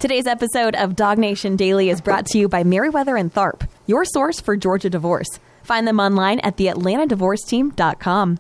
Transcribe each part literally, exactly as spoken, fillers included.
Today's episode of Dog Nation Daily is brought to you by Merriweather and Tharp, your source for Georgia divorce. Find them online at the atlanta divorce team dot com.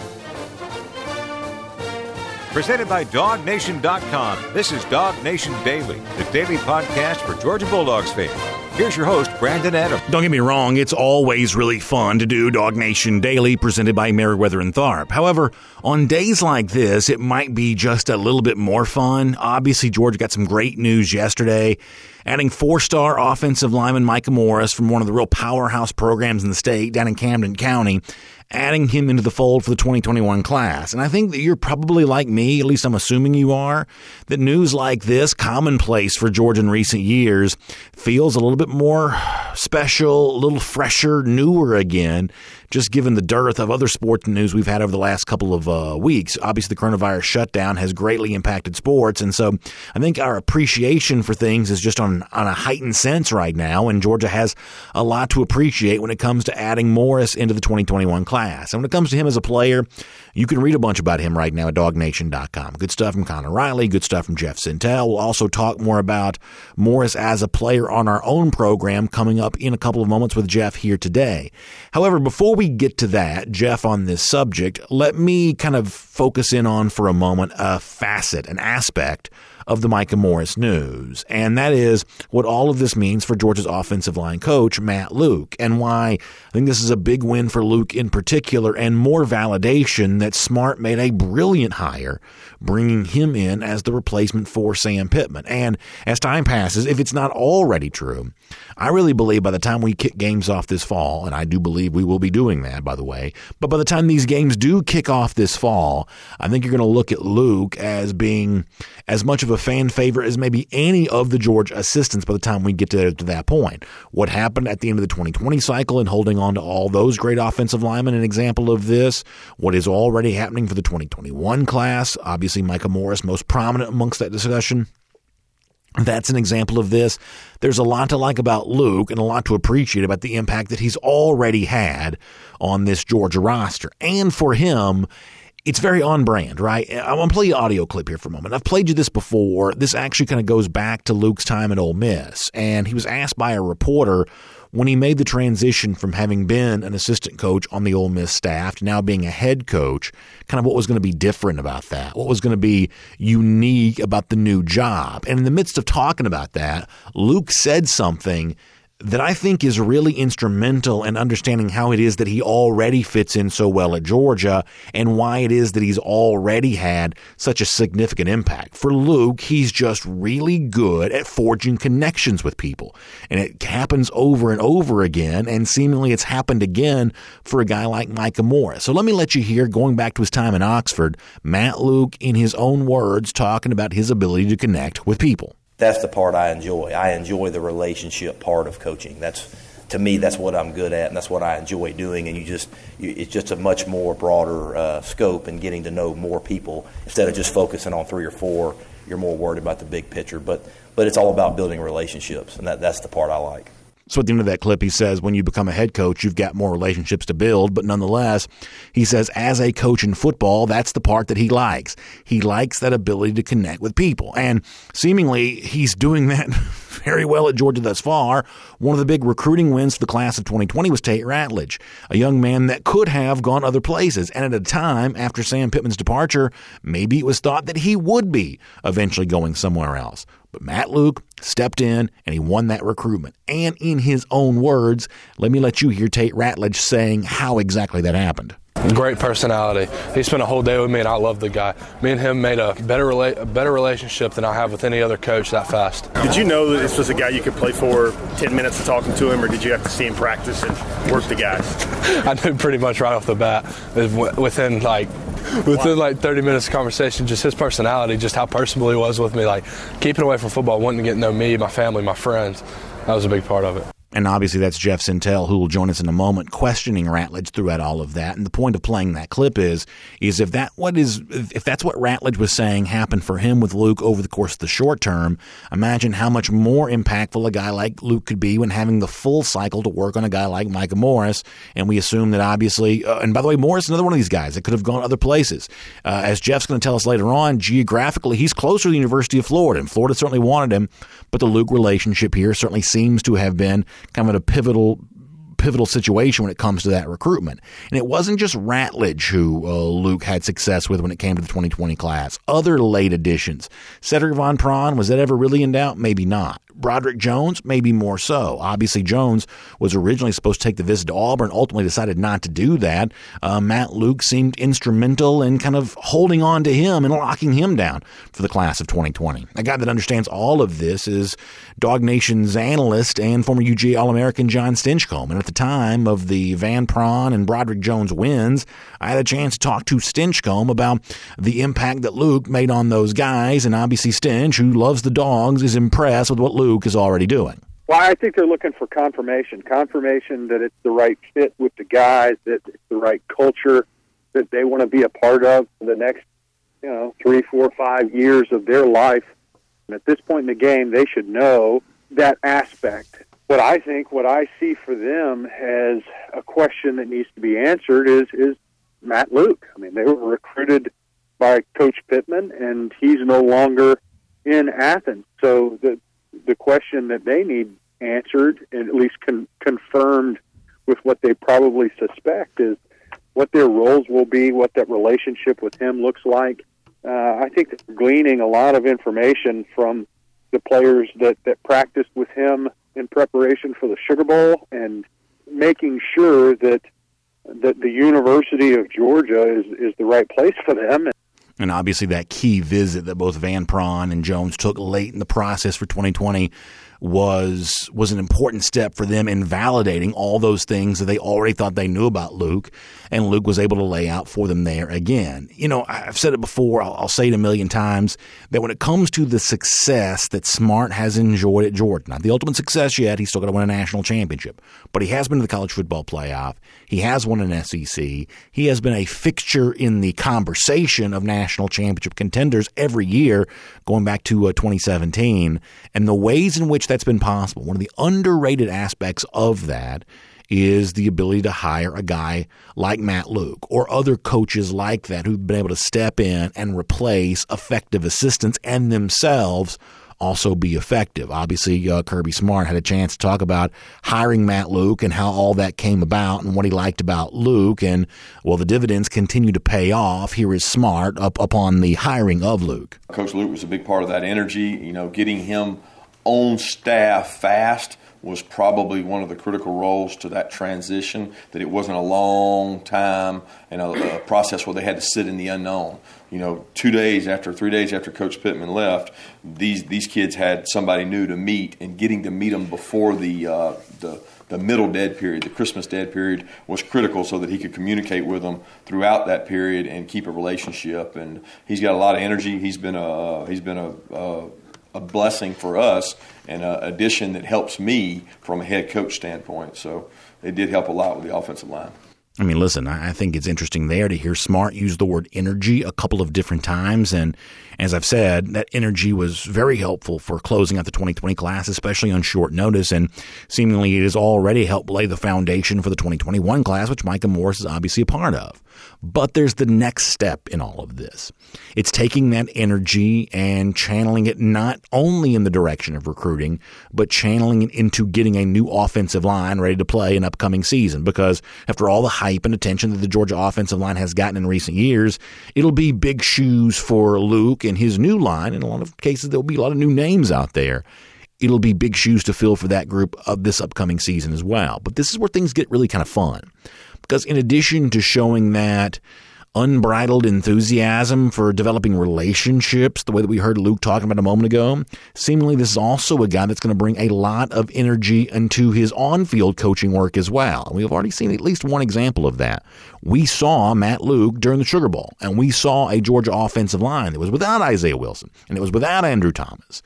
Presented by dog nation dot com. This is Dog Nation Daily, the daily podcast for Georgia Bulldogs fans. Here's your host, Brandon Adams. Don't get me wrong, it's always really fun to do Dog Nation Daily presented by Merriweather and Tharp. However, on days like this, it might be just a little bit more fun. Obviously, Georgia got some great news yesterday, adding four-star offensive lineman Micah Morris from one of the real powerhouse programs in the state down in Camden County, adding him into the fold for the twenty twenty-one class. And I think that you're probably like me, at least I'm assuming you are, that news like this, commonplace for Georgia in recent years, feels a little bit more special, a little fresher, newer again, just given the dearth of other sports news we've had over the last couple of uh, weeks. Obviously, the coronavirus shutdown has greatly impacted sports, and so I think our appreciation for things is just on, on a heightened sense right now, and Georgia has a lot to appreciate when it comes to adding Morris into the twenty twenty-one class. And when it comes to him as a player, you can read a bunch about him right now at dog nation dot com. Good stuff from Connor Riley, good stuff from Jeff Sintel. We'll also talk more about Morris as a player on our own program coming up in a couple of moments with Jeff here today. However, before we get to that, Jeff, on this subject, let me kind of focus in on for a moment a facet, an aspect of the Micah Morris news, and that is what all of this means for Georgia's offensive line coach, Matt Luke, and why I think this is a big win for Luke in particular, and more validation that Smart made a brilliant hire, bringing him in as the replacement for Sam Pittman. And as time passes, if it's not already true, I really believe by the time we kick games off this fall, and I do believe we will be doing that, by the way, but by the time these games do kick off this fall, I think you're going to look at Luke as being as much of a fan favorite as maybe any of the Georgia assistants by the time we get to, to that point. What happened at the end of the twenty twenty cycle and holding on to all those great offensive linemen, an example of this. What is already happening for the twenty twenty-one class, obviously Micah Morris most prominent amongst that discussion. That's an example of this. There's a lot to like about Luke and a lot to appreciate about the impact that he's already had on this Georgia roster. And for him, it's very on brand, right? I want to play you an audio clip here for a moment. I've played you this before. This actually kind of goes back to Luke's time at Ole Miss. And he was asked by a reporter when he made the transition from having been an assistant coach on the Ole Miss staff to now being a head coach, kind of what was going to be different about that, what was going to be unique about the new job. And in the midst of talking about that, Luke said something that I think is really instrumental in understanding how it is that he already fits in so well at Georgia and why it is that he's already had such a significant impact. For Luke, he's just really good at forging connections with people, and it happens over and over again, and seemingly it's happened again for a guy like Micah Morris. So let me let you hear, going back to his time in Oxford, Matt Luke, in his own words, talking about his ability to connect with people. That's the part I enjoy. I enjoy the relationship part of coaching. That's, to me, that's what I'm good at, and that's what I enjoy doing. And you just, you, it's just a much more broader uh, scope and getting to know more people instead of just focusing on three or four. You're more worried about the big picture, but but it's all about building relationships, and that that's the part I like. So at the end of that clip, he says when you become a head coach, you've got more relationships to build. But nonetheless, he says as a coach in football, that's the part that he likes. He likes that ability to connect with people. And seemingly he's doing that very well at Georgia thus far. One of the big recruiting wins for the class of twenty twenty was Tate Ratledge, a young man that could have gone other places. And at a time after Sam Pittman's departure, maybe it was thought that he would be eventually going somewhere else. But Matt Luke stepped in and he won that recruitment. And in his own words, let me let you hear Tate Ratledge saying how exactly that happened. Great personality. He spent a whole day with me, and I love the guy. Me and him made a better rela- a better relationship than I have with any other coach that fast. Did you know that this was a guy you could play for ten minutes of talking to him, or did you have to see him practice and work the guys? I knew pretty much right off the bat. Within like within like thirty minutes of conversation, just his personality, just how personable he was with me, like keeping away from football, wanting to get to know me, my family, my friends. That was a big part of it. And obviously that's Jeff Sentell, who will join us in a moment, questioning Ratledge throughout all of that. And the point of playing that clip is, is if that what is if that's what Ratledge was saying happened for him with Luke over the course of the short term, imagine how much more impactful a guy like Luke could be when having the full cycle to work on a guy like Micah Morris. And we assume that obviously, uh, and by the way, Morris is another one of these guys that could have gone other places. Uh, as Jeff's going to tell us later on, geographically, he's closer to the University of Florida, and Florida certainly wanted him. But the Luke relationship here certainly seems to have been kind of a pivotal pivotal situation when it comes to that recruitment. And it wasn't just Ratledge who uh, Luke had success with when it came to the twenty twenty class. Other late additions. Cedric Von Prawn, was that ever really in doubt? Maybe not. Broderick Jones, maybe more so. Obviously, Jones was originally supposed to take the visit to Auburn, ultimately decided not to do that. Uh, Matt Luke seemed instrumental in kind of holding on to him and locking him down for the class of twenty twenty. A guy that understands all of this is Dog Nation's analyst and former U G A All-American John Stinchcomb. And at the time of the Van Prawn and Broderick Jones wins, I had a chance to talk to Stinchcomb about the impact that Luke made on those guys, and obviously Stinch, who loves the Dogs, is impressed with what Luke is already doing. Well, I think they're looking for confirmation, confirmation that it's the right fit with the guys, that it's the right culture that they want to be a part of for the next, you know, three, four, five years of their life. And at this point in the game, they should know that aspect. What I think, what I see for them as a question that needs to be answered is, is Matt Luke. I mean, they were recruited by Coach Pittman, and he's no longer in Athens. So the the question that they need answered, and at least con- confirmed with what they probably suspect, is what their roles will be, what that relationship with him looks like. Uh, I think that they're gleaning a lot of information from the players that, that practiced with him in preparation for the Sugar Bowl, and making sure that that the University of Georgia is, is the right place for them. And obviously that key visit that both Van Prawn and Jones took late in the process for twenty twenty was was an important step for them in validating all those things that they already thought they knew about Luke, and Luke was able to lay out for them there again. You know, I've said it before, I'll, I'll say it a million times, that when it comes to the success that Smart has enjoyed at Georgia, not the ultimate success yet, he's still got to win a national championship, but he has been to the college football playoff, he has won an S E C, he has been a fixture in the conversation of national championship contenders every year going back to uh, twenty seventeen, and the ways in which that's been possible. One of the underrated aspects of that is the ability to hire a guy like Matt Luke or other coaches like that who've been able to step in and replace effective assistants and themselves also be effective. Obviously, uh, Kirby Smart had a chance to talk about hiring Matt Luke and how all that came about and what he liked about Luke. And, well, the dividends continue to pay off. Here is Smart up upon the hiring of Luke. Coach Luke was a big part of that energy. You know, getting him on staff fast was probably one of the critical roles to that transition, that it wasn't a long time and a, a process where they had to sit in the unknown. You know, two days after, three days after Coach Pittman left, these these kids had somebody new to meet, and getting to meet them before the uh, the the middle dead period, the Christmas dead period, was critical so that he could communicate with them throughout that period and keep a relationship. And he's got a lot of energy. He's been a he's been a, a a blessing for us and an addition that helps me from a head coach standpoint. So it did help a lot with the offensive line. I mean, listen, I think it's interesting there to hear Smart use the word energy a couple of different times. And as I've said, that energy was very helpful for closing out the twenty twenty class, especially on short notice. And seemingly it has already helped lay the foundation for the twenty twenty-one class, which Micah Morris is obviously a part of. But there's the next step in all of this. It's taking that energy and channeling it not only in the direction of recruiting, but channeling it into getting a new offensive line ready to play an upcoming season. Because after all the hype and attention that the Georgia offensive line has gotten in recent years, it'll be big shoes for Luke and his new line. In a lot of cases, there'll be a lot of new names out there. It'll be big shoes to fill for that group of this upcoming season as well. But this is where things get really kind of fun. Because in addition to showing that unbridled enthusiasm for developing relationships, the way that we heard Luke talking about a moment ago, seemingly this is also a guy that's going to bring a lot of energy into his on-field coaching work as well. And we've already seen at least one example of that. We saw Matt Luke during the Sugar Bowl, and we saw a Georgia offensive line that was without Isaiah Wilson, and it was without Andrew Thomas.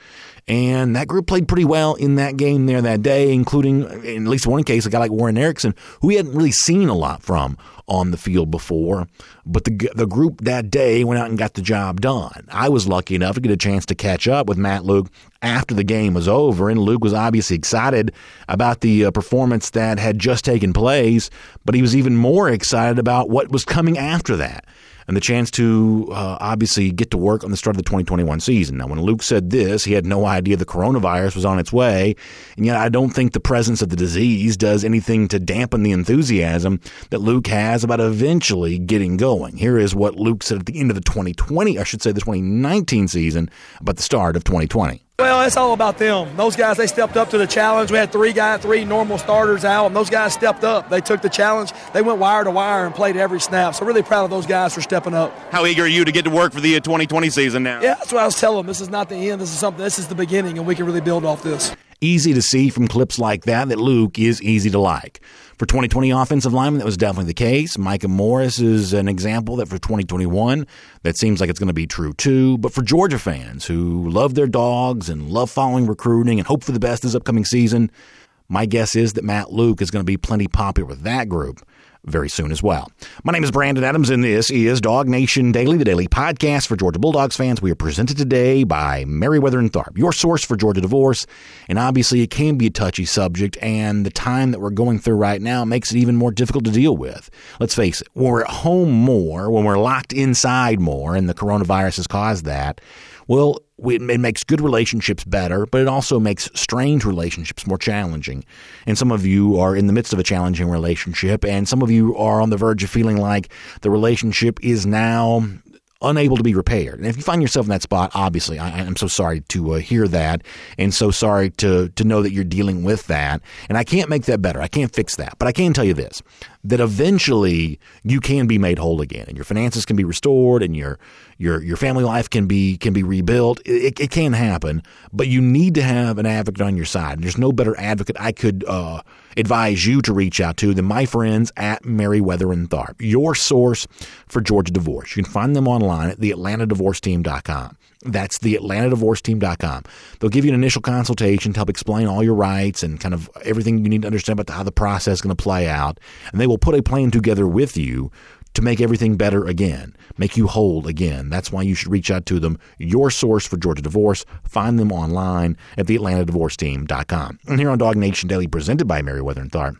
And that group played pretty well in that game there that day, including, in at least one case, a guy like Warren Erickson, who we hadn't really seen a lot from on the field before. But the the group that day went out and got the job done. I was lucky enough to get a chance to catch up with Matt Luke after the game was over, and Luke was obviously excited about the uh, performance that had just taken place, but he was even more excited about what was coming after that, and the chance to uh, obviously get to work on the start of the twenty twenty-one season. Now, when Luke said this, he had no idea the coronavirus was on its way, and yet I don't think the presence of the disease does anything to dampen the enthusiasm that Luke has about eventually getting going. Here is what Luke said at the end of the twenty twenty, I should say the twenty nineteen season, about the start of twenty twenty. Well, it's all about them. Those guys, they stepped up to the challenge. We had three guys, three normal starters out, and those guys stepped up. They took the challenge. They went wire to wire and played every snap. So really proud of those guys for stepping up. How eager are you to get to work for the twenty twenty season now? Yeah, that's what I was telling them. This is not the end. This is something. This is the beginning, and we can really build off this. Easy to see from clips like that that Luke is easy to like. For twenty twenty offensive linemen, that was definitely the case. Micah Morris is an example that for twenty twenty-one, that seems like it's going to be true too. But for Georgia fans who love their dogs and love following recruiting and hope for the best this upcoming season, my guess is that Matt Luke is going to be plenty popular with that group very soon as well. My name is Brandon Adams, and this is Dog Nation Daily, the daily podcast for Georgia Bulldogs fans. We are presented today by Merriweather and Tharp, your source for Georgia divorce. And obviously, it can be a touchy subject, and the time that we're going through right now makes it even more difficult to deal with. Let's face it, when we're at home more, when we're locked inside more, and the coronavirus has caused that, well, it makes good relationships better, but it also makes strained relationships more challenging. And some of you are in the midst of a challenging relationship, and some of you are on the verge of feeling like the relationship is now unable to be repaired. And if you find yourself in that spot, obviously, I, I'm so sorry to uh, hear that, and so sorry to to know that you're dealing with that. And I can't make that better. I can't fix that. But I can tell you this, that eventually you can be made whole again, and your finances can be restored, and your your your family life can be can be rebuilt. It, it can happen, but you need to have an advocate on your side. And there's no better advocate I could uh, advise you to reach out to than my friends at Merriweather and Tharp, your source for Georgia divorce. You can find them online at the atlanta divorce team dot com. That's the atlanta divorce team dot com. They'll give you an initial consultation to help explain all your rights and kind of everything you need to understand about how the process is going to play out. And they will put a plan together with you to make everything better again, make you whole again. That's why you should reach out to them, your source for Georgia divorce. Find them online at the atlanta divorce team dot com. And here on Dog Nation Daily, presented by Merriweather and Tharp,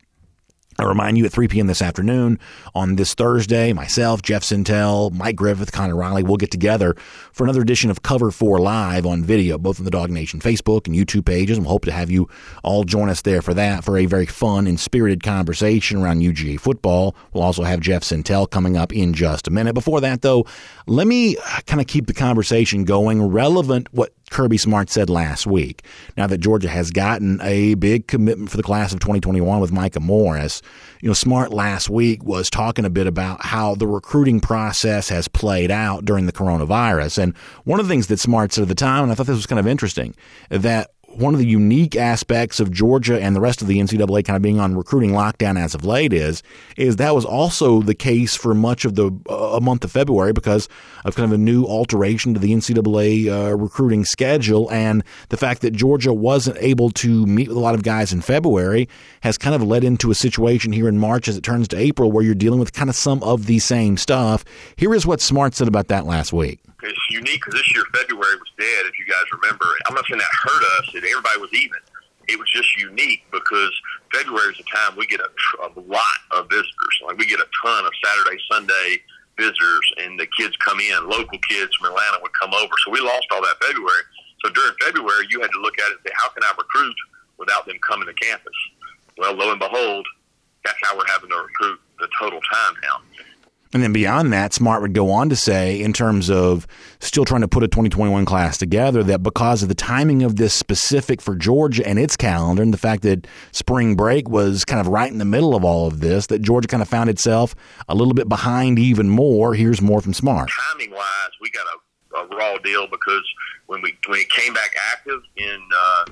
I remind you at three p.m. this afternoon on this Thursday, myself, Jeff Sintel, Mike Griffith, Connor Riley, we'll get together for another edition of Cover four Live on video, both on the Dog Nation Facebook and YouTube pages. And we'll hope to have you all join us there for that, for a very fun and spirited conversation around U G A football. We'll also have Jeff Sintel coming up in just a minute. Before that, though, let me kind of keep the conversation going, relevant what Kirby Smart said last week. Now that Georgia has gotten a big commitment for the class of twenty twenty-one with Micah Morris, you know, Smart last week was talking a bit about how the recruiting process has played out during the coronavirus. And one of the things that Smart said at the time, and I thought this was kind of interesting, that one of the unique aspects of Georgia and the rest of the N C double A kind of being on recruiting lockdown as of late is, is that was also the case for much of the uh, month of February because of kind of a new alteration to the N C double A uh, recruiting schedule. And the fact that Georgia wasn't able to meet with a lot of guys in February has kind of led into a situation here in March as it turns to April where you're dealing with kind of some of the same stuff. Here is what Smart said about that last week. It's unique because this year February was dead, if you guys remember. I'm not saying that hurt us, that everybody was even. It was just unique because February is a time we get a, a lot of visitors. Like we get a ton of Saturday, Sunday visitors, and the kids come in. Local kids from Atlanta would come over. So we lost all that February. So during February, you had to look at it and say, how can I recruit without them coming to campus? Well, lo and behold, that's how we're having to recruit the total time now. And then beyond that, Smart would go on to say, in terms of still trying to put a twenty twenty-one class together, that because of the timing of this specific for Georgia and its calendar and the fact that spring break was kind of right in the middle of all of this, that Georgia kind of found itself a little bit behind even more. Here's more from Smart. Timing-wise, we got a, a raw deal because when we when it came back active in, uh,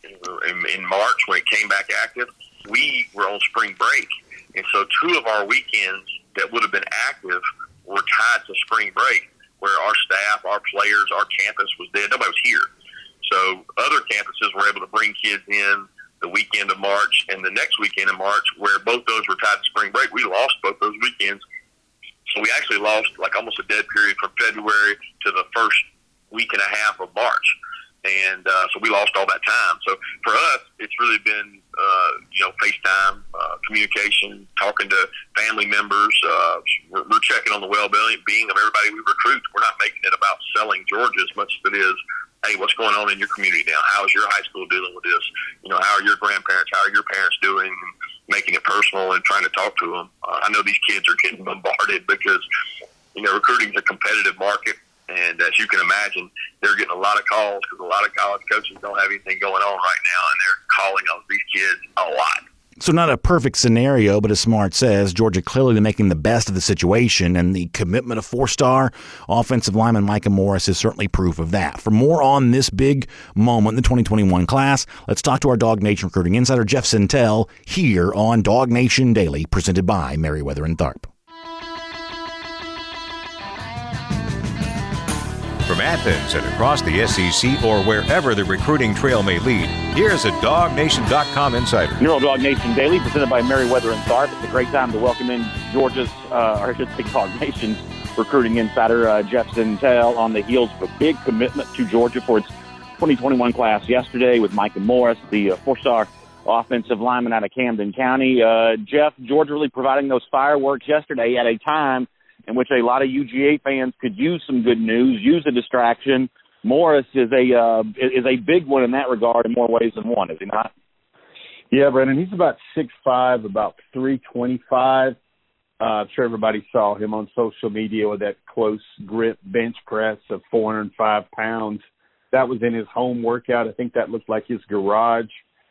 in in March, when it came back active, we were on spring break. And so two of our weekends that would have been active were tied to spring break, where our staff, our players, our campus was dead. Nobody was here. So other campuses were able to bring kids in the weekend of March and the next weekend of March, where both those were tied to spring break. We lost both those weekends. So we actually lost like almost a dead period from February to the first week and a half of March. And uh, so we lost all that time. So for us, it's really been, uh, you know, FaceTime, uh, communication, talking to family members. Uh, we're, we're checking on the well-being of everybody we recruit. We're not making it about selling Georgia as much as it is, hey, what's going on in your community now? How is your high school dealing with this? You know, how are your grandparents? How are your parents doing? And making it personal and trying to talk to them. Uh, I know these kids are getting bombarded because, you know, recruiting is a competitive market. And as you can imagine, they're getting a lot of calls because a lot of college coaches don't have anything going on right now, and they're calling on these kids a lot. So not a perfect scenario, but as Smart says, Georgia clearly making the best of the situation, and the commitment of four-star offensive lineman Micah Morris is certainly proof of that. For more on this big moment in the twenty twenty-one class, let's talk to our Dog Nation recruiting insider, Jeff Sentell, here on Dog Nation Daily, presented by Merriweather and Tharp. From Athens and across the S E C or wherever the recruiting trail may lead, here's a Dog Nation dot com insider. You're on Dog Nation Daily, presented by Merriweather and Tharp. It's a great time to welcome in Georgia's, uh, or I should say Dog Nation's recruiting insider, uh, Jeff Sentell, on the heels of a big commitment to Georgia for its twenty twenty-one class yesterday with Micah Morris, the uh, four-star offensive lineman out of Camden County. Uh, Jeff, Georgia really providing those fireworks yesterday at a time in which a lot of U G A fans could use some good news, use a distraction. Morris is a uh, is a big one in that regard in more ways than one, is he not? Yeah, Brandon, he's about six five, about three twenty-five. Uh, I'm sure everybody saw him on social media with that close grip bench press of four hundred five pounds. That was in his home workout. I think that looked like his garage.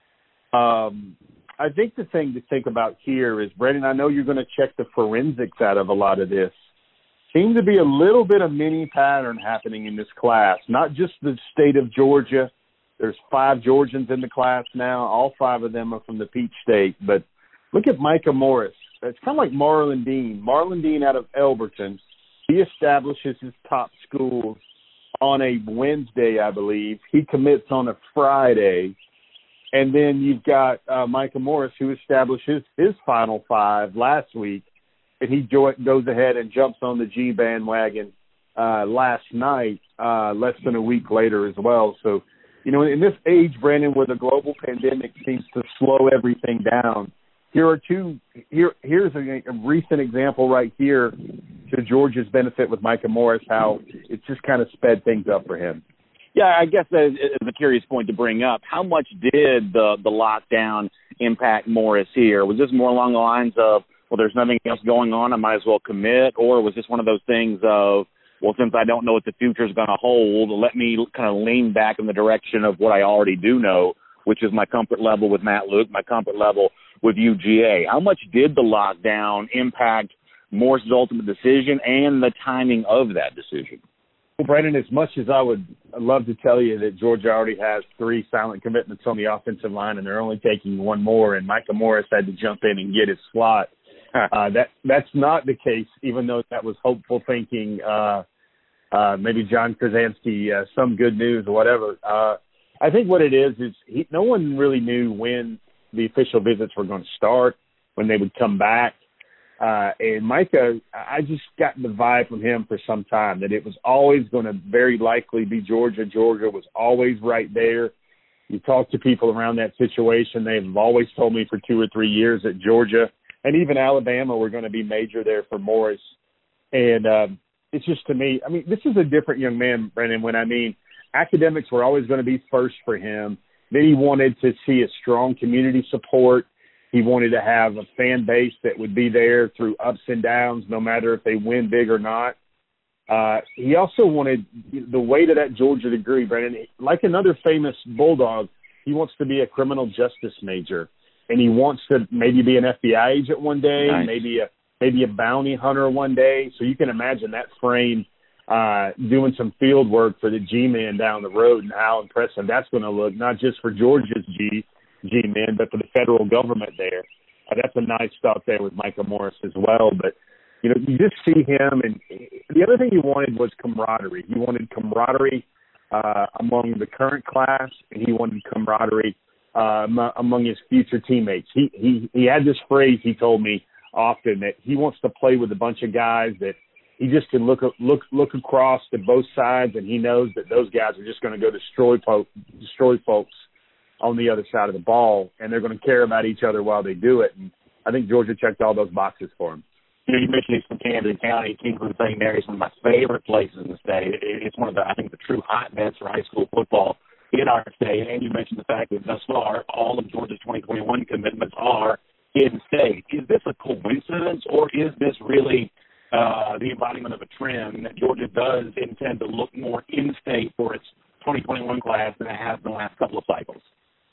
Um, I think the thing to think about here is, Brandon, I know you're going to check the forensics out of a lot of this. Seems to be a little bit of mini pattern happening in this class, not just the state of Georgia. There's five Georgians in the class now. All five of them are from the Peach State. But look at Micah Morris. It's kind of like Marlon Dean. Marlon Dean out of Elberton. He establishes his top schools on a Wednesday, I believe. He commits on a Friday. And then you've got uh, Micah Morris, who establishes his Final Five last week. And he jo- goes ahead and jumps on the G bandwagon uh, last night, uh, less than a week later as well. So, you know, in this age, Brandon, where the global pandemic seems to slow everything down, here are two. Here, here's a, a recent example right here to Georgia's benefit with Micah Morris, how it's just kind of sped things up for him. Yeah, I guess that is a curious point to bring up. How much did the, the lockdown impact Morris here? Was this more along the lines of, well, there's nothing else going on, I might as well commit? Or was this one of those things of, well, since I don't know what the future is going to hold, let me kind of lean back in the direction of what I already do know, which is my comfort level with Matt Luke, my comfort level with U G A. How much did the lockdown impact Morris's ultimate decision and the timing of that decision? Well, Brandon, as much as I would love to tell you that Georgia already has three silent commitments on the offensive line and they're only taking one more, and Micah Morris had to jump in and get his slot, uh, that that's not the case, even though that was hopeful thinking, uh, uh, maybe John Krasinski, uh, some good news or whatever. Uh, I think what it is is he, no one really knew when the official visits were going to start, when they would come back. Uh, and Micah, I just got the vibe from him for some time that it was always going to very likely be Georgia. Georgia was always right there. You talk to people around that situation, they've always told me for two or three years that Georgia and even Alabama were going to be major there for Morris. And um, it's just, to me, I mean, this is a different young man, Brennan, when I mean academics were always going to be first for him. Then he wanted to see a strong community support. He wanted to have a fan base that would be there through ups and downs, no matter if they win big or not. Uh, he also wanted the way to that Georgia degree, Brandon. Like another famous Bulldog, he wants to be a criminal justice major, and he wants to maybe be an F B I agent one day, nice. maybe a maybe a bounty hunter one day. So you can imagine that frame uh, doing some field work for the G-men down the road and how impressive that's going to look, not just for Georgia's G. G-men, but for the federal government there. Uh, that's a nice thought there with Micah Morris as well. But, you know, you just see him. And the other thing he wanted was camaraderie. He wanted camaraderie uh, among the current class, and he wanted camaraderie uh, among his future teammates. He, he, he had this phrase he told me often that he wants to play with a bunch of guys that he just can look look look across to both sides, and he knows that those guys are just going to go destroy po- destroy folks on the other side of the ball, and they're going to care about each other while they do it. And I think Georgia checked all those boxes for him. You know, you mentioned he's from Camden County. Kingsland Saint Mary's one of my favorite places in the state. It's one of the, I think, the true hotbeds for high school football in our state. And you mentioned the fact that thus far, all of Georgia's twenty twenty-one commitments are in-state. Is this a coincidence, or is this really uh, the embodiment of a trend that Georgia does intend to look more in-state for its twenty twenty-one class than it has in the last couple of cycles?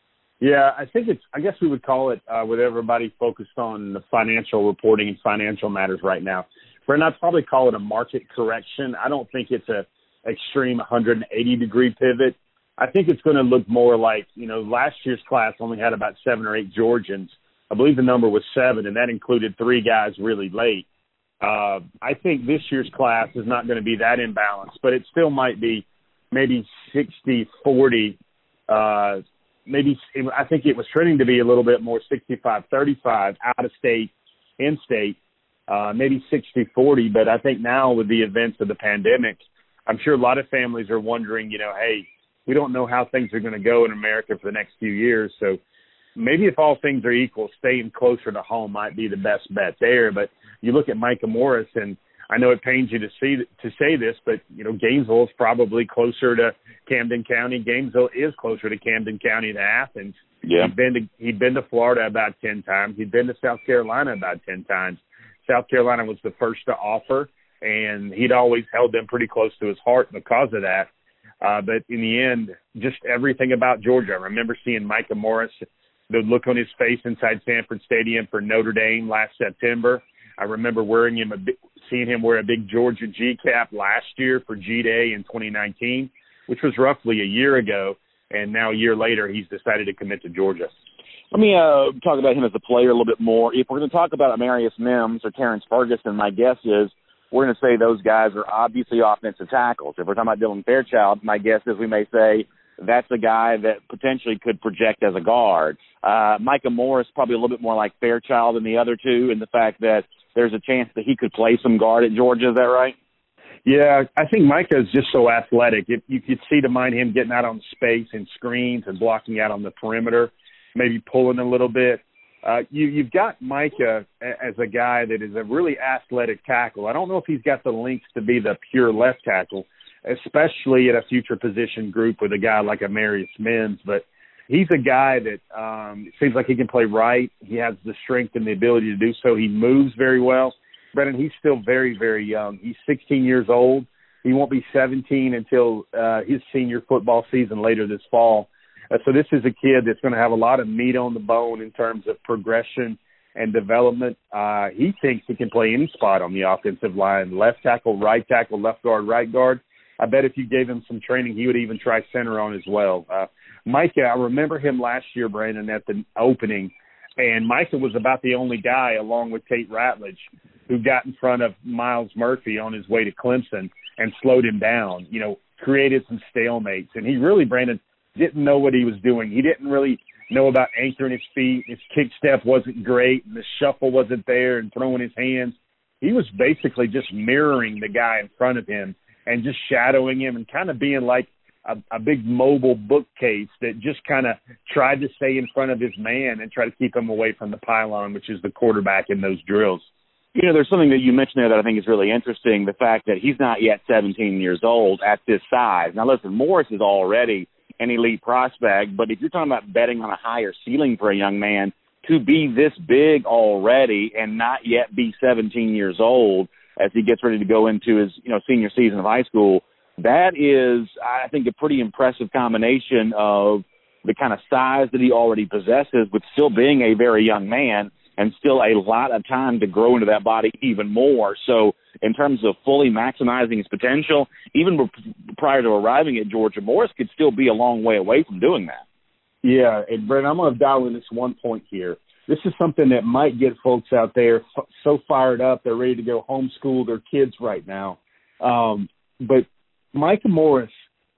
Yeah, I think it's, I guess we would call it, uh, with everybody focused on the financial reporting and financial matters right now. Brent, I'd probably call it a market correction. I don't think it's a extreme one hundred eighty degree pivot. I think it's going to look more like, you know, last year's class only had about seven or eight Georgians. I believe the number was seven, and that included three guys really late. Uh, I think this year's class is not going to be that imbalanced, but it still might be maybe sixty forty, uh, maybe I think it was trending to be a little bit more sixty-five thirty-five out of state, in state, uh, maybe sixty forty. But I think now with the events of the pandemic, I'm sure a lot of families are wondering, you know, hey, we don't know how things are going to go in America for the next few years. So maybe if all things are equal, staying closer to home might be the best bet there. But you look at Micah Morris, and I know it pains you to see to say this, but, you know, Gainesville is probably closer to Camden County. Gainesville is closer to Camden County than Athens. Yeah. He'd been to he'd been to Florida about ten times. He'd been to South Carolina about ten times. South Carolina was the first to offer, and he'd always held them pretty close to his heart because of that. Uh, but in the end, just everything about Georgia. I remember seeing Micah Morris, the look on his face inside Sanford Stadium for Notre Dame last September. I remember wearing him a big, seeing him wear a big Georgia G cap last year for G Day in twenty nineteen, which was roughly a year ago. And now a year later, he's decided to commit to Georgia. Let me uh, talk about him as a player a little bit more. If we're going to talk about Amarius Mims or Terrence Ferguson, my guess is we're going to say those guys are obviously offensive tackles. If we're talking about Dylan Fairchild, my guess is we may say that's a guy that potentially could project as a guard. Uh, Micah Morris, probably a little bit more like Fairchild than the other two, in the fact that there's a chance that he could play some guard at Georgia. Is that right? Yeah, I think Micah is just so athletic. If you could see to mind him getting out on space and screens and blocking out on the perimeter, maybe pulling a little bit. Uh, you, you've got Micah as a guy that is a really athletic tackle. I don't know if he's got the links to be the pure left tackle, especially at a future position group with a guy like Amarius Mims, but he's a guy that um, it seems like he can play right. He has the strength and the ability to do so. He moves very well. Brennan, he's still very, very young. He's sixteen years old. He won't be seventeen until uh, his senior football season later this fall. Uh, so this is a kid that's going to have a lot of meat on the bone in terms of progression and development. Uh, he thinks he can play any spot on the offensive line, left tackle, right tackle, left guard, right guard. I bet if you gave him some training, he would even try center on as well. Uh, Micah, I remember him last year, Brandon, at the opening, and Micah was about the only guy, along with Tate Ratledge, who got in front of Miles Murphy on his way to Clemson and slowed him down, you know, created some stalemates. And he really, Brandon, didn't know what he was doing. He didn't really know about anchoring his feet. His kick step wasn't great, and the shuffle wasn't there, and throwing his hands. He was basically just mirroring the guy in front of him and just shadowing him and kind of being like a, a big mobile bookcase that just kind of tried to stay in front of his man and try to keep him away from the pylon, which is the quarterback in those drills. You know, there's something that you mentioned there that I think is really interesting, the fact that he's not yet seventeen years old at this size. Now, listen, Morris is already an elite prospect, but if you're talking about betting on a higher ceiling for a young man, to be this big already and not yet be seventeen years old as he gets ready to go into his, you know, senior season of high school, that is, I think, a pretty impressive combination of the kind of size that he already possesses with still being a very young man and still a lot of time to grow into that body even more. So in terms of fully maximizing his potential, even prior to arriving at Georgia, Morris could still be a long way away from doing that. Yeah, and Brent, I'm going to dial in this one point here. This is something that might get folks out there f- so fired up, they're ready to go homeschool their kids right now. Um, but Micah Morris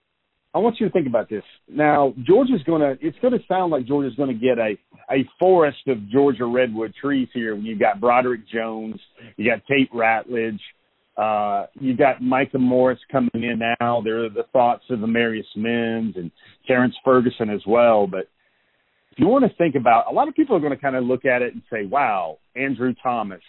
I want you to think about this. Now, Georgia's going to – it's going to sound like Georgia's going to get a, a forest of Georgia redwood trees here. You've got Broderick Jones. You got Tate Ratledge. Uh, you got Micah Morris coming in now. There are the thoughts of Amarius Mims and Terrence Ferguson as well. But if you want to think about – a lot of people are going to kind of look at it and say, wow, Andrew Thomas,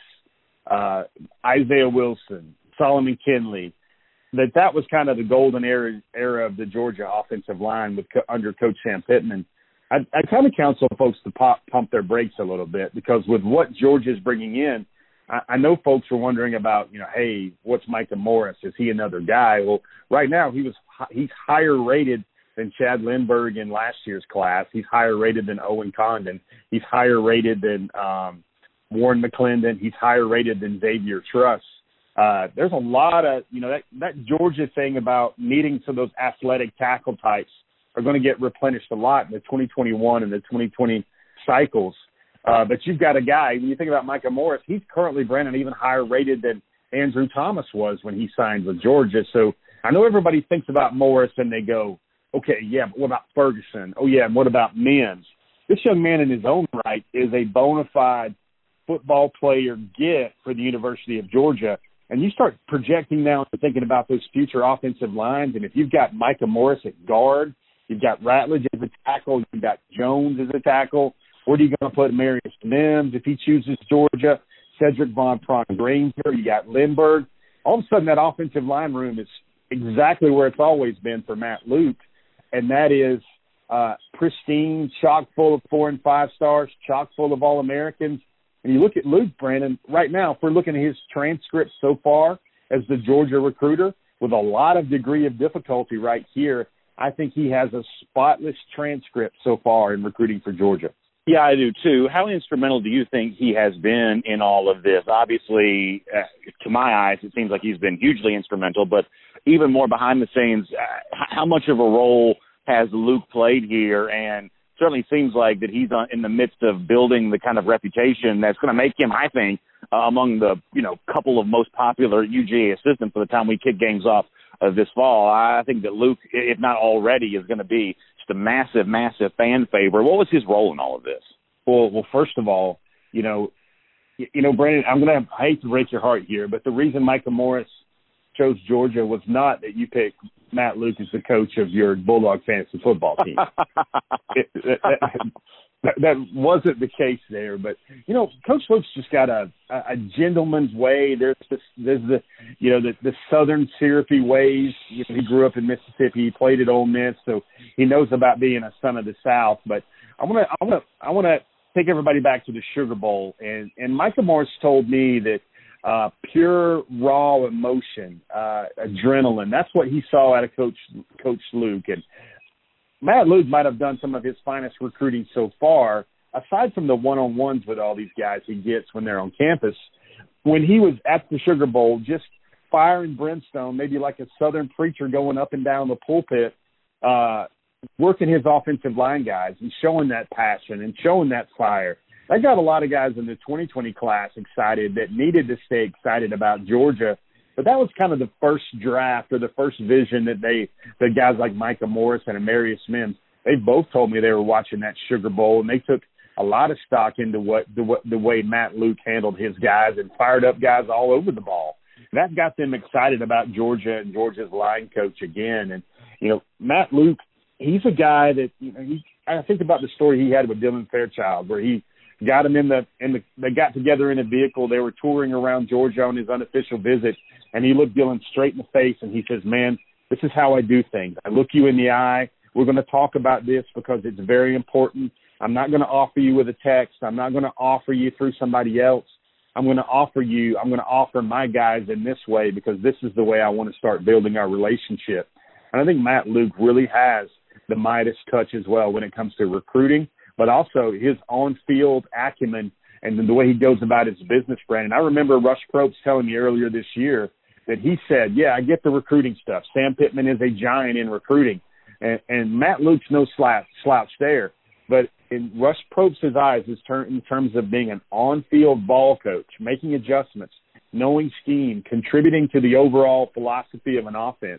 uh, Isaiah Wilson, Solomon Kinley, that that was kind of the golden era, era of the Georgia offensive line with under Coach Sam Pittman. I, I kind of counsel folks to pop, pump their brakes a little bit because with what Georgia's bringing in, I, I know folks were wondering about, you know, hey, what's Micah Morris? Is he another guy? Well, right now he was he's higher rated than Chad Lindbergh in last year's class. He's higher rated than Owen Condon. He's higher rated than um, Warren McClendon. He's higher rated than Xavier Truss. Uh, there's a lot of, you know, that, that Georgia thing about needing some of those athletic tackle types are going to get replenished a lot in the twenty twenty-one and the twenty twenty cycles. Uh, but you've got a guy, when you think about Micah Morris, he's currently, Brandon, even higher rated than Andrew Thomas was when he signed with Georgia. So I know everybody thinks about Morris and they go, okay, yeah, but what about Ferguson? Oh, yeah, and what about Mims? This young man in his own right is a bona fide football player get for the University of Georgia. And you start projecting now and thinking about those future offensive lines, and if you've got Micah Morris at guard, you've got Ratledge as a tackle, you've got Jones as a tackle, where are you going to put Amarius Mims if he chooses Georgia? Cedric Von Prawn-Granger, you got Lindbergh. All of a sudden, that offensive line room is exactly where it's always been for Matt Luke, and that is uh, pristine, chock full of four and five stars, chock full of All-Americans. And you look at Luke, Brandon, right now, if we're looking at his transcript so far as the Georgia recruiter, with a lot of degree of difficulty right here, I think he has a spotless transcript so far in recruiting for Georgia. Yeah, I do too. How instrumental do you think he has been in all of this? Obviously, uh, to my eyes, it seems like he's been hugely instrumental, but even more behind the scenes, uh, how much of a role has Luke played here? And certainly seems like that he's in the midst of building the kind of reputation that's going to make him, I think, uh, among the, you know, couple of most popular U G A assistants for the time we kick games off uh, this fall. I think that Luke, if not already, is going to be just a massive, massive fan favorite. What was his role in all of this? Well, well, first of all, you know, you, you know, Brandon, I'm going to I hate to break your heart here, but the reason Micah Morris chose Georgia was not that you picked Matt Luke as the coach of your Bulldog fantasy football team. it, that, that, that wasn't the case there. But, you know, Coach Luke's just got a, a gentleman's way. There's this, there's the, you know, the, the southern syrupy ways. You know, he grew up in Mississippi. He played at Ole Miss, so he knows about being a son of the South. But I want to, I want to, I want to take everybody back to the Sugar Bowl. And, and Micah Morris told me that Uh, pure raw emotion, uh, adrenaline. That's what he saw out of Coach Coach Luke. And Matt Luke might have done some of his finest recruiting so far, aside from the one-on-ones with all these guys he gets when they're on campus. When he was at the Sugar Bowl, just fire and brimstone, maybe like a Southern preacher going up and down the pulpit, uh, working his offensive line guys and showing that passion and showing that fire. That got a lot of guys in the twenty twenty class excited that needed to stay excited about Georgia. But that was kind of the first draft or the first vision that they, the guys like Micah Morris and Amarius Mims, they both told me they were watching that Sugar Bowl, and they took a lot of stock into what the, what, the way Matt Luke handled his guys and fired up guys all over the ball. And that got them excited about Georgia and Georgia's line coach again. And, you know, Matt Luke, he's a guy that, you know, he, I think about the story he had with Dylan Fairchild, where he got him in the, in the, they got together in a vehicle. They were touring around Georgia on his unofficial visit, and he looked Dylan straight in the face, and he says, man, this is how I do things. I look you in the eye. We're going to talk about this because it's very important. I'm not going to offer you with a text. I'm not going to offer you through somebody else. I'm going to offer you, I'm going to offer my guys in this way because this is the way I want to start building our relationship. And I think Matt Luke really has the Midas touch as well when it comes to recruiting, but also his on-field acumen and the way he goes about his business, Brandon. I remember Rush Probst telling me earlier this year that he said, yeah, I get the recruiting stuff. Sam Pittman is a giant in recruiting. And, and Matt Luke's no slouch, slouch there. But in Rush Probst's eyes, in terms of being an on-field ball coach, making adjustments, knowing scheme, contributing to the overall philosophy of an offense,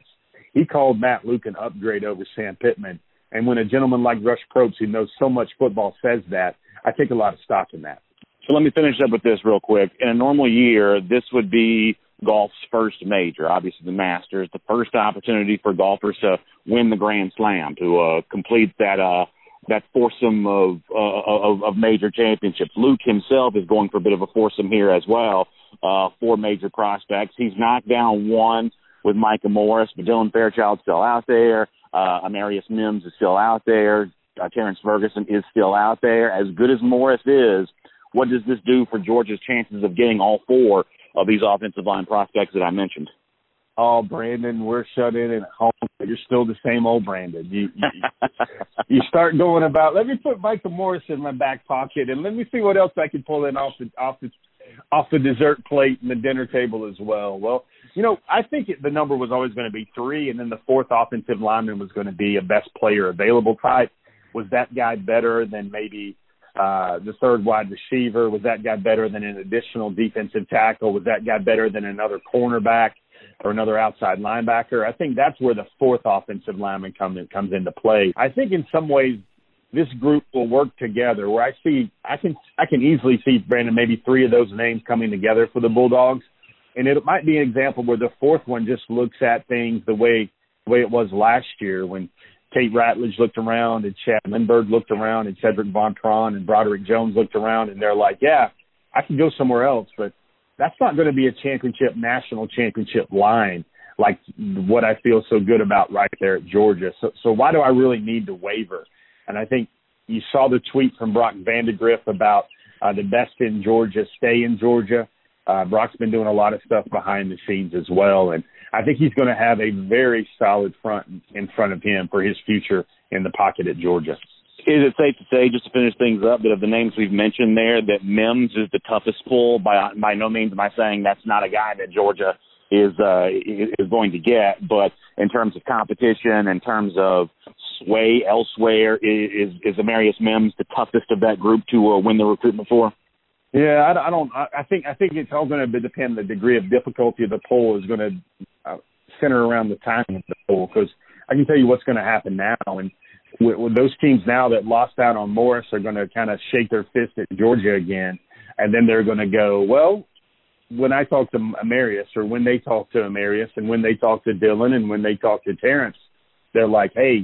he called Matt Luke an upgrade over Sam Pittman. And when a gentleman like Rush Probst, who knows so much football, says that, I take a lot of stock in that. So let me finish up with this real quick. In a normal year, this would be golf's first major, obviously the Masters, the first opportunity for golfers to win the Grand Slam, to uh, complete that uh, that foursome of, uh, of of major championships. Luke himself is going for a bit of a foursome here as well, uh, four major prospects. He's knocked down one with Micah Morris, but Dylan Fairchild's still out there. Uh, Amarius Mims is still out there. Uh, Terrence Ferguson is still out there. As good as Morris is, what does this do for Georgia's chances of getting all four of these offensive line prospects that I mentioned? Oh, Brandon, we're shut in at home. You're still the same old Brandon. You, you, you start going about, let me put Micah Morris in my back pocket, and let me see what else I can pull in off the off the off the dessert plate and the dinner table as well. Well, you know, I think it, the number was always going to be three, and then the fourth offensive lineman was going to be a best player available type. Was that guy better than maybe uh, the third wide receiver? Was that guy better than an additional defensive tackle? Was that guy better than another cornerback or another outside linebacker? I think that's where the fourth offensive lineman come in, comes into play. I think in some ways this group will work together where I see, I can, I can easily see, Brandon, maybe three of those names coming together for the Bulldogs. And it might be an example where the fourth one just looks at things the way, the way it was last year when Tate Ratledge looked around and Chad Lindbergh looked around and Cedric Von Tron and Broderick Jones looked around and they're like, yeah, I can go somewhere else, but that's not going to be a championship, national championship line like what I feel so good about right there at Georgia. So, so why do I really need to waver? And I think you saw the tweet from Brock Vandegrift about uh, the best in Georgia stay in Georgia. Uh, Brock's been doing a lot of stuff behind the scenes as well, and I think he's going to have a very solid front in front of him for his future in the pocket at Georgia. Is it safe to say, just to finish things up, that of the names we've mentioned there, that Mims is the toughest pull? By by no means am I saying that's not a guy that Georgia is uh, is going to get, but in terms of competition, in terms of sway elsewhere, is is Amarius Mims the toughest of that group to uh, win the recruitment for? Yeah, I, I don't. I think I think it's all going to depend. The degree of difficulty of the poll is going to uh, center around the timing of the poll, because I can tell you what's going to happen now. And with, with those teams now that lost out on Morris are going to kind of shake their fist at Georgia again, and then they're going to go, well, when I talk to Amarius, or when they talk to Amarius, and when they talk to Dylan, and when they talk to Terrence, they're like, hey,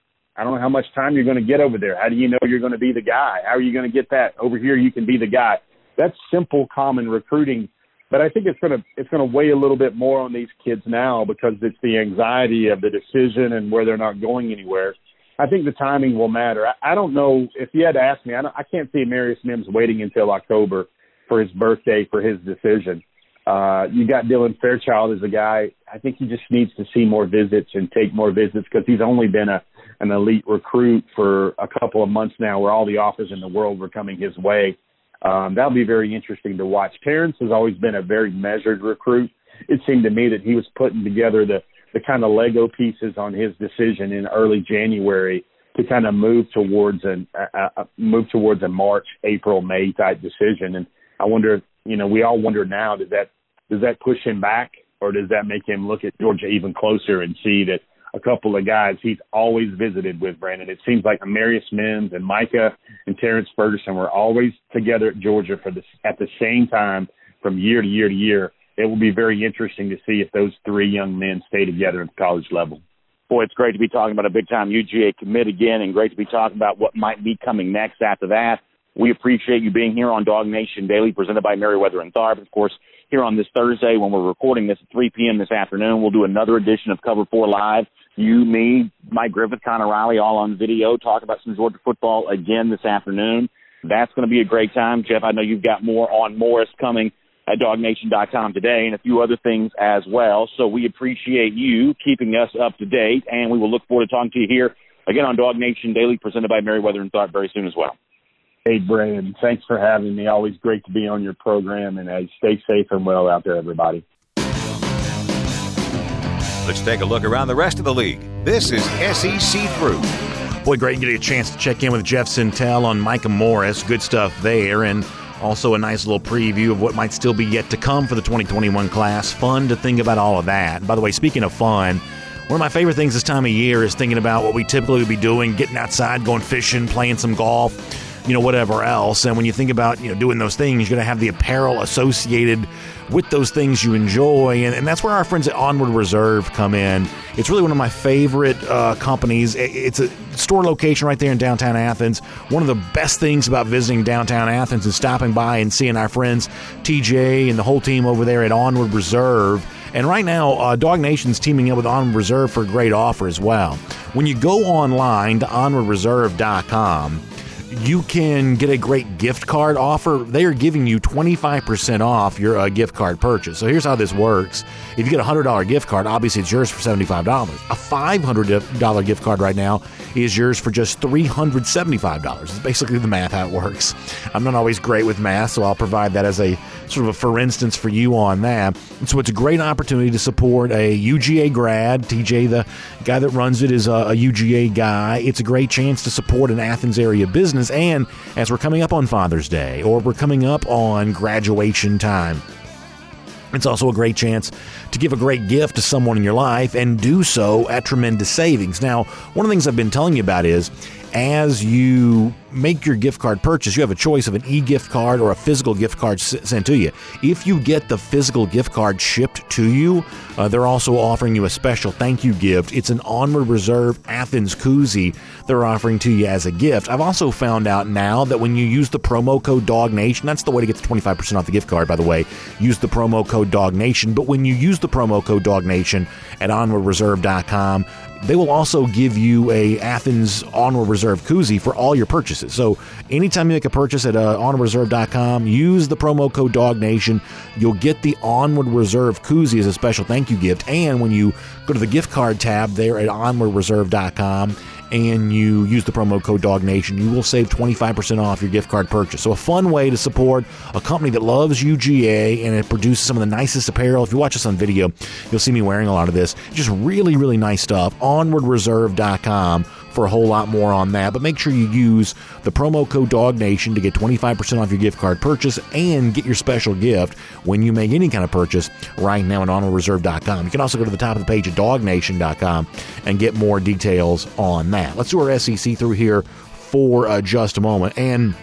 I don't know how much time you're going to get over there. How do you know you're going to be the guy? How are you going to get that? Over here, you can be the guy. That's simple, common recruiting, but I think it's going to it's going to weigh a little bit more on these kids now because it's the anxiety of the decision and where they're not going anywhere. I think the timing will matter. I, I don't know if you had to ask me. I, don't, I can't see Amarius Mims waiting until October for his birthday for his decision. Uh, you got Dylan Fairchild as a guy. I think he just needs to see more visits and take more visits because he's only been a an elite recruit for a couple of months now, where all the offers in the world were coming his way. Um, that'll be very interesting to watch. Terrence has always been a very measured recruit. It seemed to me that he was putting together the, the kind of Lego pieces on his decision in early January to kind of move towards an uh, uh, move towards a March, April, May type decision. And I wonder, you know, we all wonder now, does that does that push him back, or does that make him look at Georgia even closer and see that a couple of guys he's always visited with, Brandon? It seems like Amarius Mims and Micah and Terrence Ferguson were always together at Georgia for this at the same time from year to year to year. It will be very interesting to see if those three young men stay together at the college level. Boy, it's great to be talking about a big-time U G A commit again, and great to be talking about what might be coming next after that. We appreciate you being here on Dog Nation Daily, presented by Merriweather and Tharp. Of course, here on this Thursday, when we're recording this at three p.m. this afternoon, we'll do another edition of Cover four Live. You, me, Mike Griffith, Connor Riley, all on video, talk about some Georgia football again this afternoon. That's going to be a great time. Jeff, I know you've got more on Morris coming at dog nation dot com today, and a few other things as well. So we appreciate you keeping us up to date, and we will look forward to talking to you here again on Dog Nation Daily, presented by Merriweather and Tharp, very soon as well. Hey, Brandon, thanks for having me. Always great to be on your program, and uh, stay safe and well out there, everybody. Let's take a look around the rest of the league. This is S E C Through. Boy, great getting a chance to check in with Jeff Sentell on Micah Morris. Good stuff there, and also a nice little preview of what might still be yet to come for the twenty twenty-one class. Fun to think about all of that. And by the way, speaking of fun, One of my favorite things this time of year is thinking about what we typically would be doing, getting outside, going fishing, playing some golf, you know, whatever else. And when you think about, you know, doing those things, you're going to have the apparel associated with those things you enjoy. And, and that's where our friends at Onward Reserve come in. It's really one of my favorite uh, companies. It's a store location right there in downtown Athens. One of the best things about visiting downtown Athens is stopping by and seeing our friends T J and the whole team over there at Onward Reserve. And right now, uh, Dog Nation's teaming up with Onward Reserve for a great offer as well. When you go online to onward reserve dot com, you can get a great gift card offer. They are giving you twenty-five percent off your uh, gift card purchase. So here's how this works. If you get a one hundred dollars gift card, obviously it's yours for seventy-five dollars. A five hundred dollars gift card right now is yours for just three hundred seventy-five dollars. It's basically the math how it works. I'm not always great with math, so I'll provide that as a sort of a for instance for you on that. And so it's a great opportunity to support a U G A grad. T J, the guy that runs it, is a, a U G A guy. It's a great chance to support an Athens area business. And as we're coming up on Father's Day, or we're coming up on graduation time, it's also a great chance to give a great gift to someone in your life and do so at tremendous savings. Now, one of the things I've been telling you about is as you make your gift card purchase, you have a choice of an e-gift card or a physical gift card s- sent to you. If you get the physical gift card shipped to you, uh, they're also offering you a special thank you gift. It's an Onward Reserve Athens koozie they're offering to you as a gift. I've also found out now that when you use the promo code DOGNATION, that's the way to get the twenty-five percent off the gift card, by the way. Use the promo code DOGNATION. But when you use the promo code DOGNATION at onward reserve dot com, they will also give you a Athens Onward Reserve koozie for all your purchases. So anytime you make a purchase at uh, onward reserve dot com, use the promo code DOGNATION. You'll get the Onward Reserve koozie as a special thank you gift. And when you go to the gift card tab there at onward reserve dot com and you use the promo code DOGNATION, you will save twenty-five percent off your gift card purchase. So a fun way to support a company that loves U G A and it produces some of the nicest apparel. If you watch us on video, you'll see me wearing a lot of this. Just really, really nice stuff. onward reserve dot com for a whole lot more on that. But make sure you use the promo code DOGNATION to get twenty-five percent off your gift card purchase and get your special gift when you make any kind of purchase right now at onward reserve dot com. You can also go to the top of the page at dog nation dot com and get more details on that. Let's do our S E C through here for uh, just a moment. And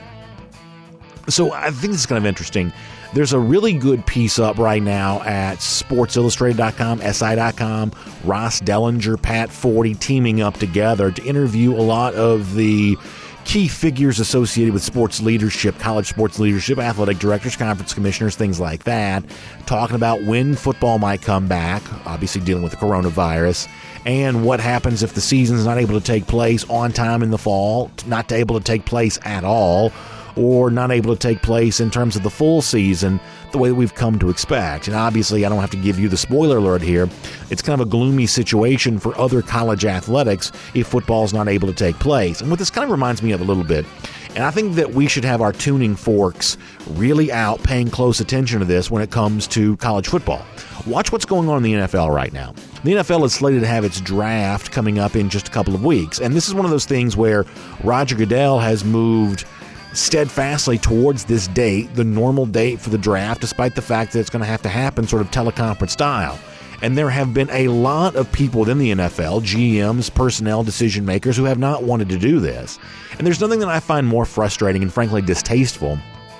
so I think this is kind of interesting. There's a really good piece up right now at sports illustrated dot com, S I dot com, Ross Dellinger, Pat Forty teaming up together to interview a lot of the key figures associated with sports leadership, college sports leadership, athletic directors, conference commissioners, things like that, talking about when football might come back, obviously dealing with the coronavirus, and what happens if the season's not able to take place on time in the fall, not able to take place at all, or not able to take place in terms of the full season the way that we've come to expect. And obviously, I don't have to give you the spoiler alert here. It's kind of a gloomy situation for other college athletics if football's not able to take place. And what this kind of reminds me of a little bit, and I think that we should have our tuning forks really out paying close attention to this when it comes to college football. Watch what's going on in the N F L right now. The N F L is slated to have its draft coming up in just a couple of weeks. And this is one of those things where Roger Goodell has moved steadfastly towards this date, the normal date for the draft, despite the fact that it's going to have to happen sort of teleconference style. And there have been a lot of people within the N F L, G Ms, personnel, decision makers, who have not wanted to do this. And there's nothing that I find more frustrating and frankly distasteful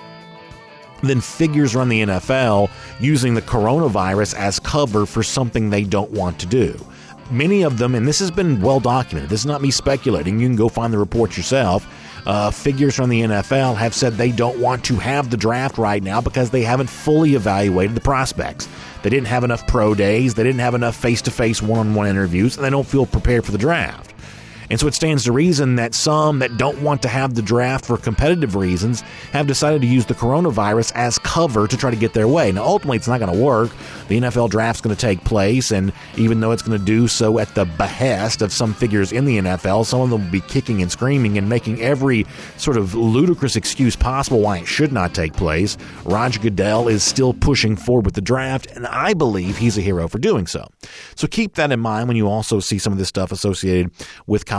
than figures around the N F L using the coronavirus as cover for something they don't want to do. Many of them, and this has been well documented, this is not me speculating, you can go find the reports yourself, Uh, figures from the N F L have said they don't want to have the draft right now because they haven't fully evaluated the prospects. They didn't have enough pro days, they didn't have enough face-to-face one-on-one interviews, and they don't feel prepared for the draft. And so it stands to reason that some that don't want to have the draft for competitive reasons have decided to use the coronavirus as cover to try to get their way. Now, ultimately, it's not going to work. The N F L draft's going to take place, and even though it's going to do so at the behest of some figures in the N F L, some of them will be kicking and screaming and making every sort of ludicrous excuse possible why it should not take place. Roger Goodell is still pushing forward with the draft, and I believe he's a hero for doing so. So keep that in mind when you also see some of this stuff associated with college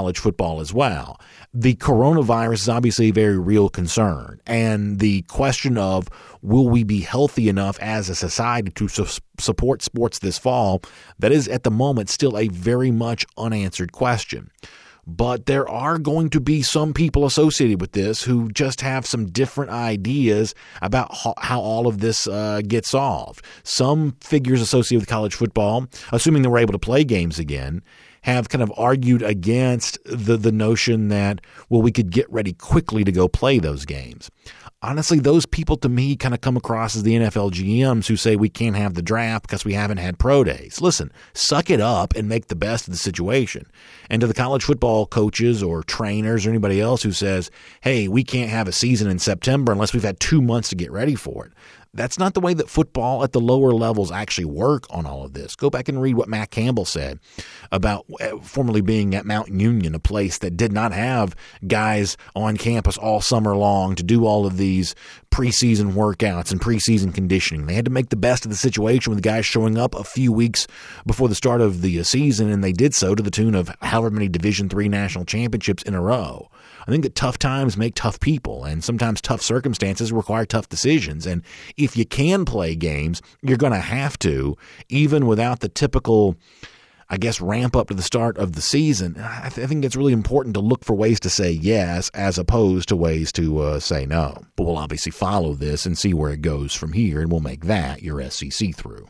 college football as well. The coronavirus is obviously a very real concern, and the question of will we be healthy enough as a society to su- support sports this fall, that is at the moment still a very much unanswered question. But there are going to be some people associated with this who just have some different ideas about ho- how all of this uh, gets solved. Some figures associated with college football, assuming they were able to play games again, have kind of argued against the, the notion that, well, we could get ready quickly to go play those games. Honestly, those people to me kind of come across as the N F L G Ms who say we can't have the draft because we haven't had pro days. Listen, suck it up and make the best of the situation. And to the college football coaches or trainers or anybody else who says, hey, we can't have a season in September unless we've had two months to get ready for it. That's not the way that football at the lower levels actually work on all of this. Go back and read what Matt Campbell said about formerly being at Mount Union, a place that did not have guys on campus all summer long to do all of these preseason workouts and preseason conditioning. They had to make the best of the situation with guys showing up a few weeks before the start of the season, and they did so to the tune of however many Division three national championships in a row. I think that tough times make tough people, and sometimes tough circumstances require tough decisions. And if you can play games, you're going to have to, even without the typical, I guess, ramp up to the start of the season. I, th- I think it's really important to look for ways to say yes as opposed to ways to uh, say no. But we'll obviously follow this and see where it goes from here, and we'll make that your S E C through.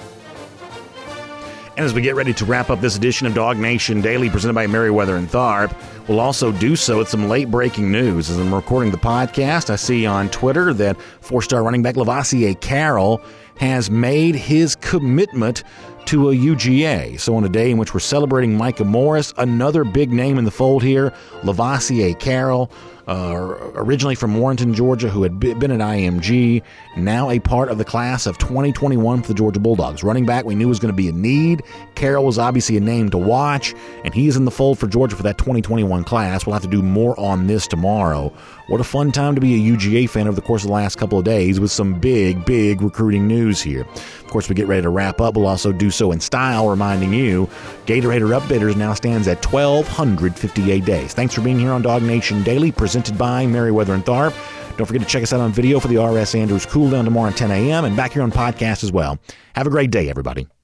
And as we get ready to wrap up this edition of Dog Nation Daily presented by Merriweather and Tharp, we'll also do so with some late-breaking news. As I'm recording the podcast, I see on Twitter that four-star running back Lavassie Carroll has made his commitment to a U G A. So on a day in which we're celebrating Micah Morris, another big name in the fold here, Lavassie Carroll, uh, originally from Warrenton, Georgia, who had been at I M G, now a part of the class of twenty twenty-one for the Georgia Bulldogs. Running back we knew was going to be a need. Carroll was obviously a name to watch, and he is in the fold for Georgia for that twenty twenty-one class. We'll have to do more on this tomorrow. What a fun time to be a U G A fan over the course of the last couple of days with some big, big recruiting news here. Of course, we get ready to wrap up. We'll also do so in style, reminding you Gatorade Updaters now stands at one thousand two hundred fifty-eight days. Thanks for being here on Dog Nation Daily, presented by Merriweather and Tharp. Don't forget to check us out on video for the R S Andrews Cool Down tomorrow at ten a.m. and back here on podcast as well. Have a great day, everybody.